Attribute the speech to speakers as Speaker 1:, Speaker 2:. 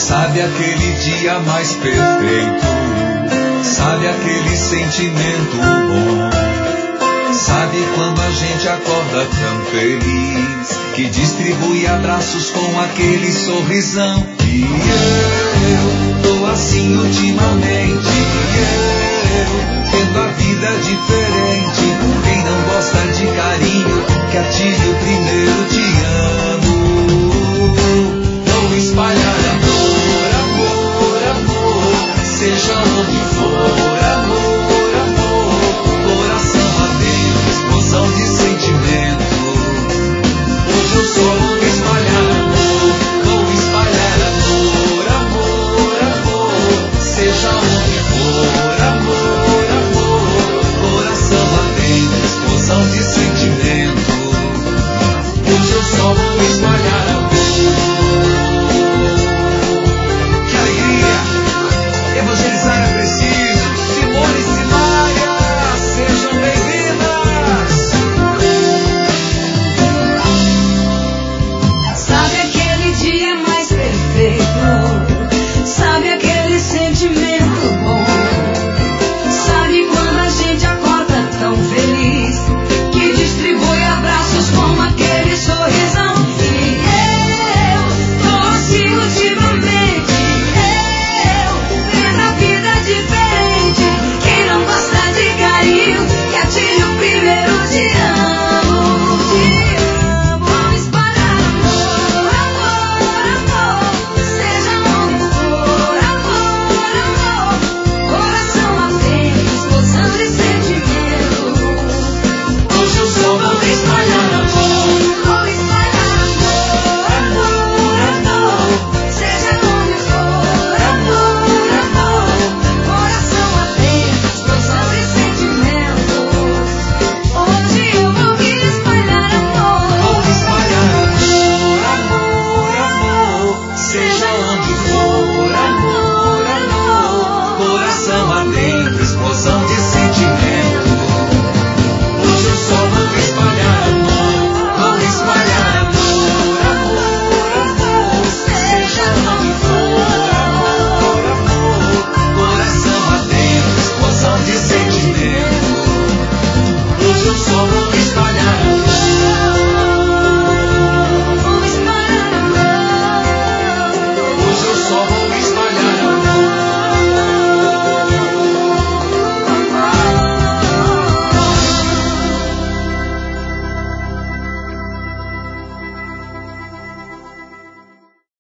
Speaker 1: Sabe aquele dia mais perfeito? Sabe aquele sentimento bom? Sabe quando a gente acorda tão feliz, que distribui abraços com aquele sorrisão? E eu tô assim ultimamente, tendo a vida diferente. Quem não gosta de carinho, que ative o primeiro te amo. Vou espalhar